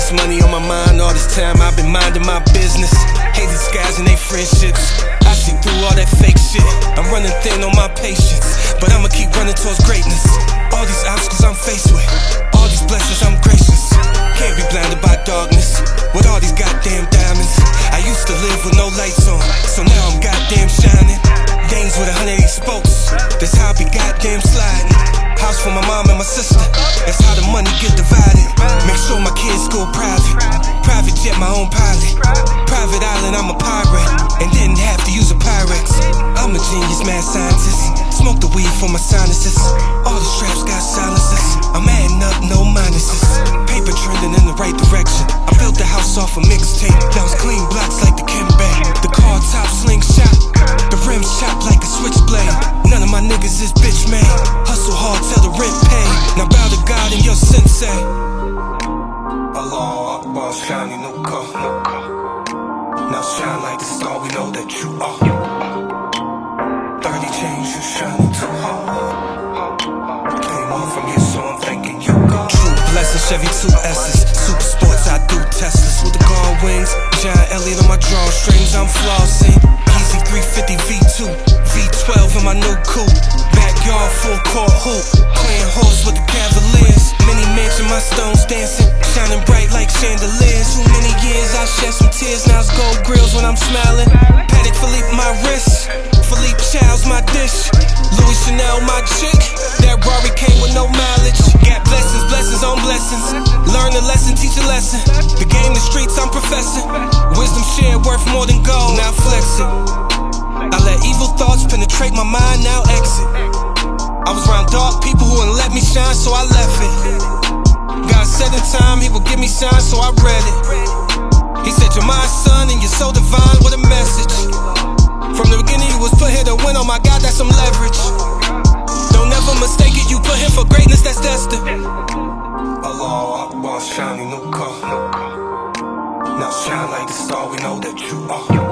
this money on my mind all this time, I've been minding my business. Hate these guys and they friendships, I see through all that fake shit. I'm running thin on my patience, but I'ma keep running towards greatness. All these obstacles I'm faced with, all these blessings I'm gracious. Can't be blinded by darkness, with all these goddamn diamonds. I used to live with no lights on, so now I'm goddamn shining. Dames with 180 spokes, that's how I be goddamn sliding. House for my mom and my sister, that's how the money get divided. Make sure my kids go private, private jet, my own pilot. Private island, I'm a pirate, and didn't have to use a Pyrex. I'm a genius, mad scientist, smoke the weed for my sinuses. All the straps got silences, I'm adding up, no minuses. Paper trending in the right direction, I built the house off a mixtape. Now it's clean blocks like the Kimbe. The car top slingshot, the rims chopped like a switchblade. None of my niggas is bitch made. Hustle hard till the rent paid. Now bow to God and your sensei. Allah Akbar, shiny new car. Now shine like the star, we know that you are. 30 chains, you shining too hard. Came on from here, so I'm thanking you, God. True blessing, Chevy 2S's, super sports, I do Teslas with the guard wings. John Elliott on my drawstrings, I'm flossing. Easy 350 V2, V12 in my new coupe. Backyard full court hoop, playing horse with the Cavaliers. Mini mansion, my stones dancing, shining bright like chandeliers. Too many years, I shed some tears, now it's gold grills when I'm smiling. Patek Philippe my wrist, Philippe Child's my dish, Louis Chanel my chick. That Rari came with no mileage. Got blessings, blessings on blessings. Learn a lesson, teach a lesson. The game, the streets, I'm professing. Wisdom shared, worth more than gold. Now flex it. I let evil thoughts penetrate my mind, now exit. I was around dark people who wouldn't let me shine, so I left it. God said in time he would give me signs, so I read it. He said, you're my son and you're so divine, what a message. From the beginning you was put here to win, oh my God, that's some leverage. Don't ever mistake it, you put here for greatness, that's destined. Allah Akbar, shiny new car. Now shine like the star, we know that you are.